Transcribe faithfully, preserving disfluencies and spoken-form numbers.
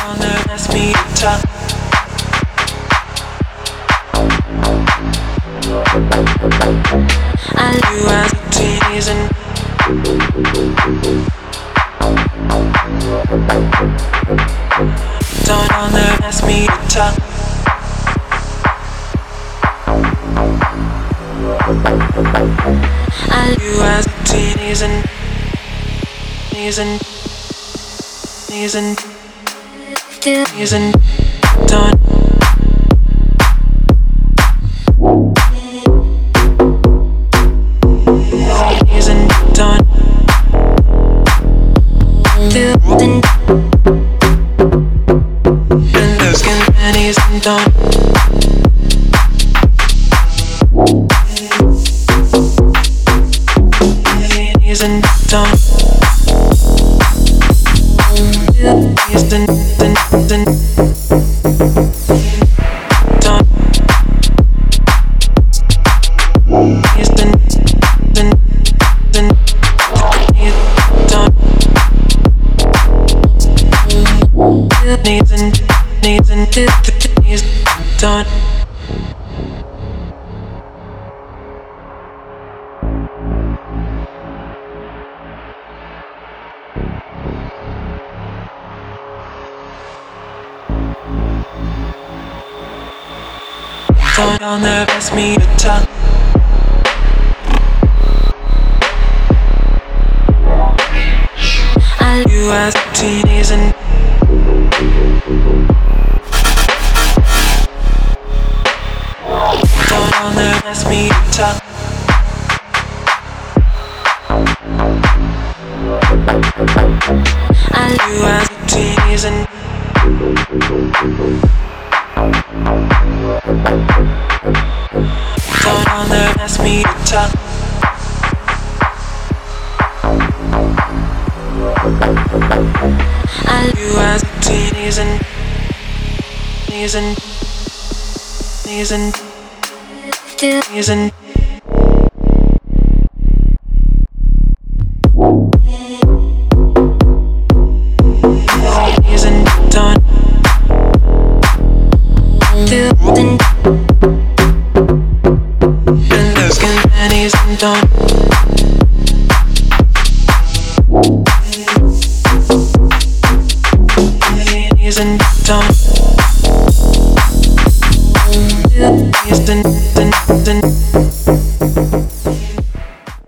on there, ask me to talk. I knew as a teasing. Don't on there, ask me to talk. I knew as a teasing, teasing, teasing, teasing. Don't. Teasing, don't. Teasing. And those skin panties and don't. Teasing, don't. Teasing, then, then. Don't. Teasing, then, then. Don't. Needs and needs and needs. Don't. Don't on there, ask me to talk. I knew as a teasing. Don't on there, ask me to talk. I knew as a teasing. Don't on there, ask me to talk. I knew as a teasing, teasing, teasing, teasing. Teasing, don't. Teasing. And those skin panties and don't. Teasing, don't.